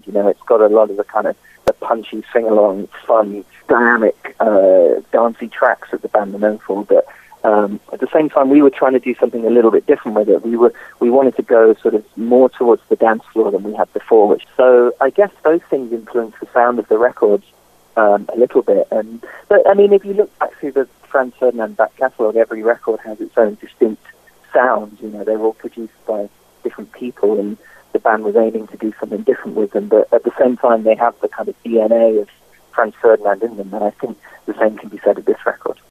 You know, it's got a lot of the kind of the punchy, sing-along, fun, dynamic, dancey tracks that the band are known for. But at the same time, we were trying to do something a little bit different with it. We wanted to go sort of more towards the dance floor than we had before. So I guess those things influenced the sound of the records a little bit. But I mean, if you look back through the Franz Ferdinand back catalogue, every record has its own distinct sound. You know, they're all produced by different people, and the band was aiming to do something different with them. But at the same time, they have the kind of DNA of Franz Ferdinand in them, and I think the same can be said of this record.